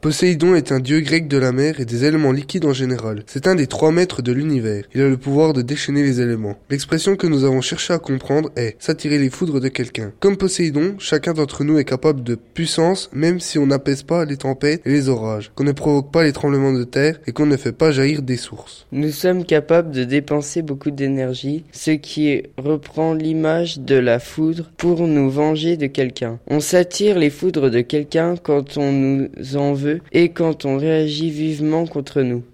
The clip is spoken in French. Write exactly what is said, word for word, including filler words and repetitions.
Poséidon est un dieu grec de la mer et des éléments liquides en général. C'est un des trois maîtres de l'univers. Il a le pouvoir de déchaîner les éléments. L'expression que nous avons cherché à comprendre est « s'attirer les foudres de quelqu'un ». Comme Poséidon, chacun d'entre nous est capable de puissance même si on n'apaise pas les tempêtes et les orages, qu'on ne provoque pas les tremblements de terre et qu'on ne fait pas jaillir des sources. Nous sommes capables de dépenser beaucoup d'énergie, ce qui reprend l'image de la foudre pour nous venger de quelqu'un. On s'attire les foudres de quelqu'un quand on nous en veut et quand on réagit vivement contre nous.